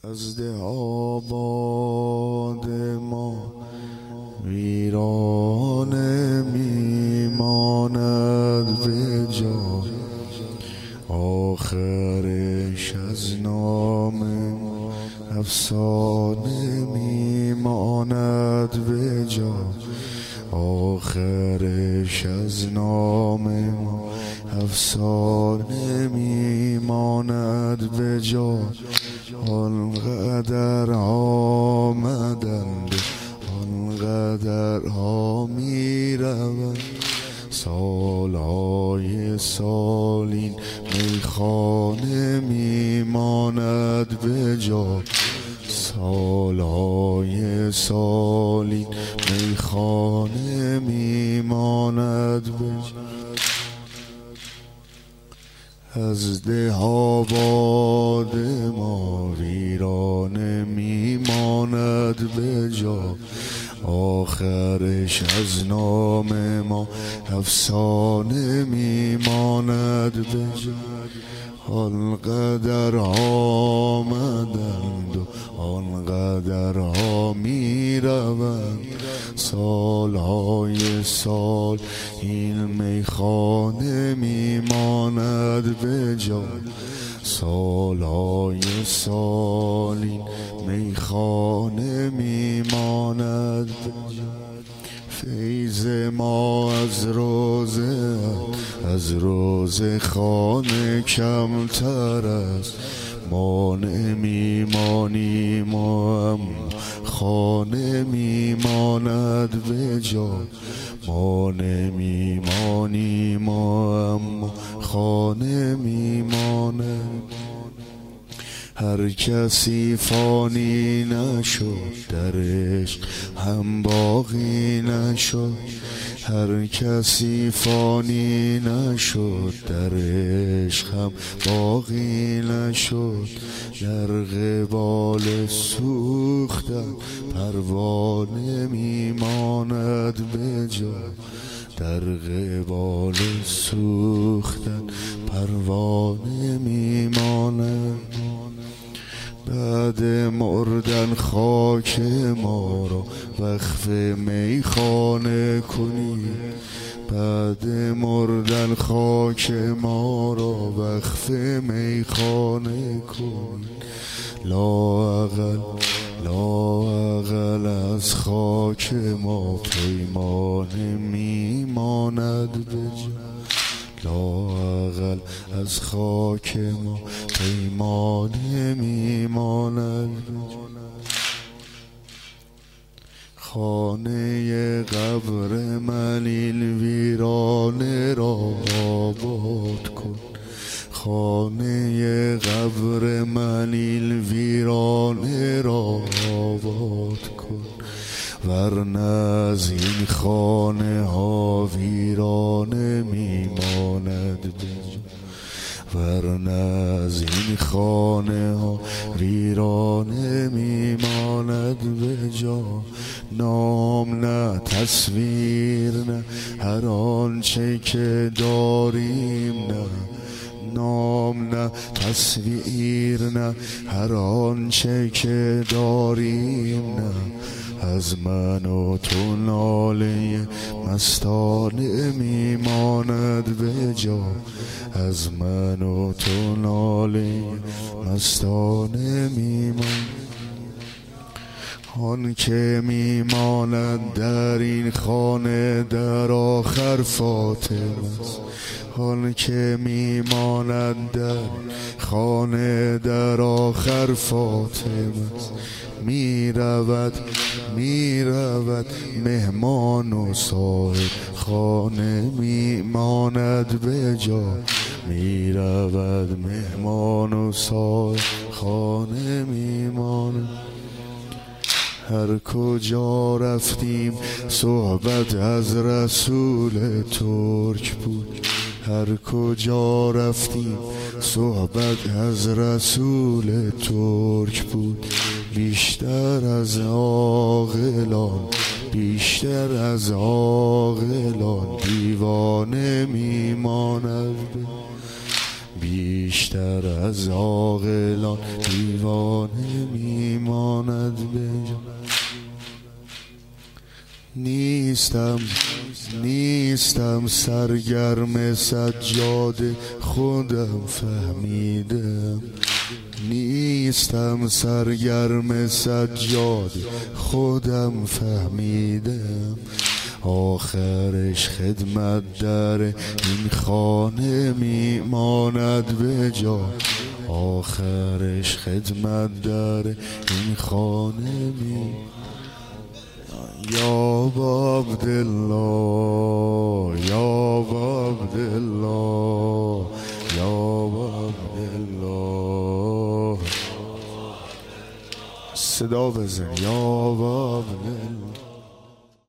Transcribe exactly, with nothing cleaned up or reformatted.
از ده آباد ما ویرانه میماند به جا، آخرش از نام افسانه میماند به جا، آخرش از نام افسانه میماند به جا. آنقدر آمدند آنقدر ها میروند، سالهای سالین میخانه میماند به جا، سالهای سالین میخانه میماند به جا. از ده آباد ما ویرانه میماند به جا، آخرش از نام ما افسانه میماند به جا. آنقدر آمدند و آنقدر ها میروند، سالهای سال این میخانه میماند به جا، سالهای سال این میخانه میماند به جا. فیض ما از روزه از روزه خانه کمتر است، ما نمیمانیم و هم خانه میماند به جا، ما نمیمانیم و هم خانه میماند. هر کسی فانی نشد در عشق هم باقی نشد، هر کسی فانی نشد در عشق هم باقی نشد. در قبال سوختن پروانه میماند به جا، در قبال سوختن پروانه میماند. بعد مردن خاک ما را وقف میخانه کنید، بعد مردن خاک ما را وقف میخانه کنید. لااقل لااقل از خاک ما پیمانه میماند به جا، لااقل از خاک ما پیمانه میماند به جا. خانه قبر ملیل ویرانه را آباد کن، خانه قبر ملیل ویرانه را آباد کن، ورنه از این خانه ها ویرانه میماند به جا، ورنه از این خانه ها ویرانه میماند به جا. نام نه تصویر نه هر آنچه که داریم نه، نام نه تصویر نه هر آنچه که داریم نه، از من و تو ناله مستانه میماند به جا، از من و تو ناله مستانه میماند. آن که میماند در این خانه در آخر فاطمه است، آن که میماند در خانه در آخر فاطمه است. میرود میرود مهمان و صاحب خانه میماند به جا، میرود مهمان و صاحب خانه میماند. هر کجا رفتیم صحبت از رسول ترک بود، هر کجا رفتیم صحبت از رسول ترک بود. بیشتر از عاقلان بیشتر از عاقلان دیوانه میماند، بیشتر از عاقلان دیوانه میماند به جا. نیستم نیستم سرگرم سجاده خودم فهمیدم، نیستم سرگرم سجاده خودم فهمیدم. آخرش خدمت در این خانه میماند به جا، آخرش خدمت در این خانه می یا عبدالله یا عبدالله یا عبدالله صدا بزن یا عبدالله.